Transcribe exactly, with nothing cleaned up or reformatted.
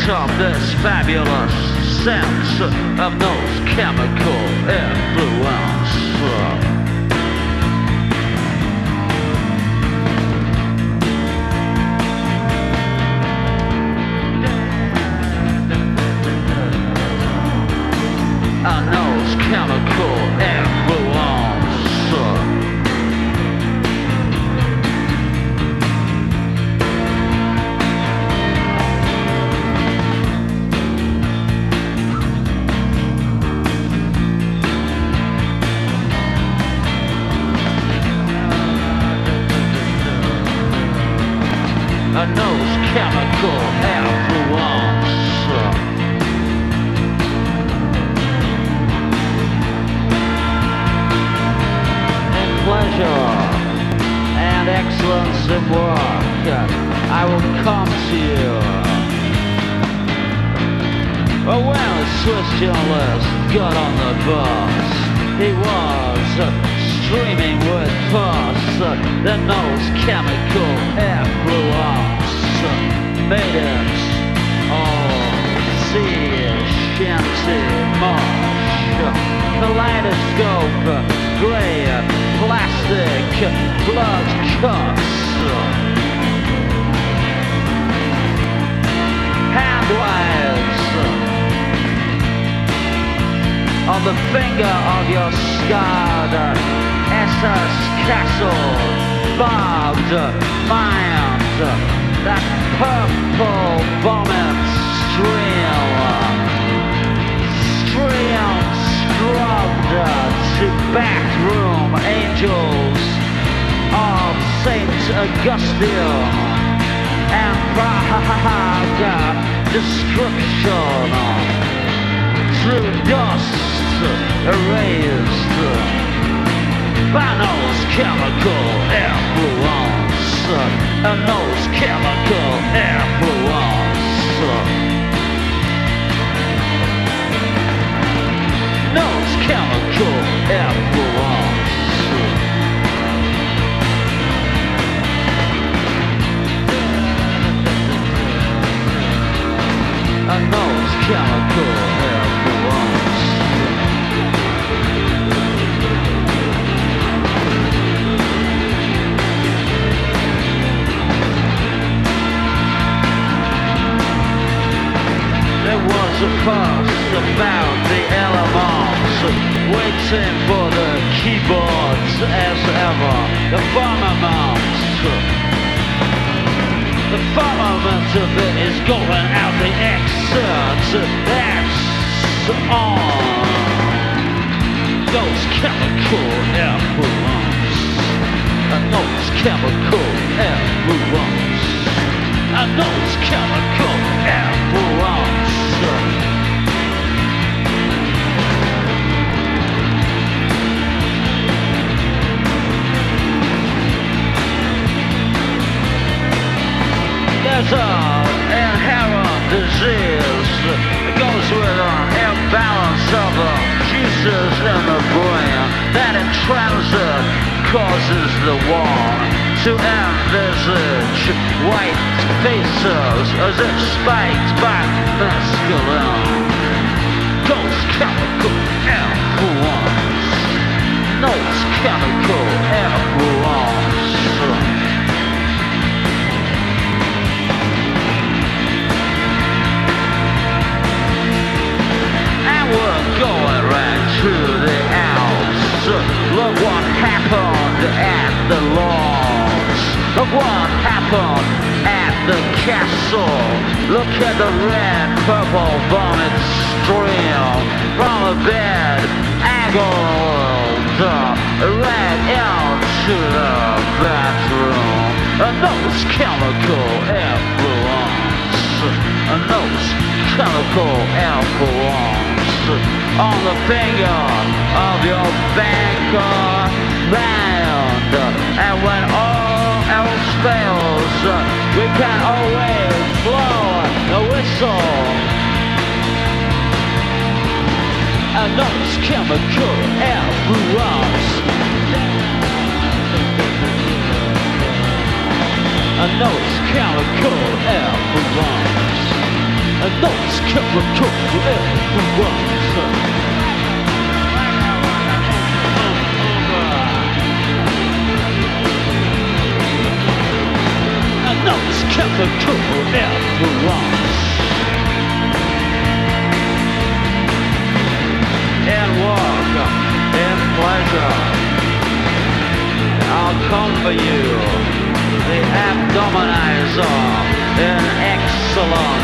of this fabulous sense of no chemical influence. A nose chemical influence. A nose chemical influence. Pleasure and excellence in work, I will come to you. But when a Swiss journalist got on the bus, he was streaming with pus. The nose chemical influence made it all see shanty mush. Kaleidoscope, grey, plastic, blood cuts. Hand waves on the finger of your scarred S S castle, barbed mind, that purple vomit stream, stream scrubbed to bathroom angels of Saint Augustine and Prague description through dust erased by nose chemical influence, a nose chemical influence, nose chemical influence. A nose chemical influence. There was a fuss about the elements, waiting for the keyboards as ever. The firmament, the firmament of it is going out the exit. That's on those chemical influence. A nose chemical influence. A nose chemical influence. There's an inherent disease that goes with an imbalance of the juices in the brain that in transit causes the one to envisage white faces as if spiked by mescaline. Ghost chemical influence. Nose chemical influence. We're going right to the Alps. Look what happened at the lawns. Look what happened at the castle. Look at the red, purple vomit stream from the bed, angled right into the bathroom. A nose chemical influence. A nose chemical influence. On the finger of your banker band. And when all else fails, we can always blow the whistle. A nose chemical influence. A nose chemical influence. and those chemical everyone's and those chemical everyone's in work, in pleasure, I'll come for you, the abdominizer in excellence.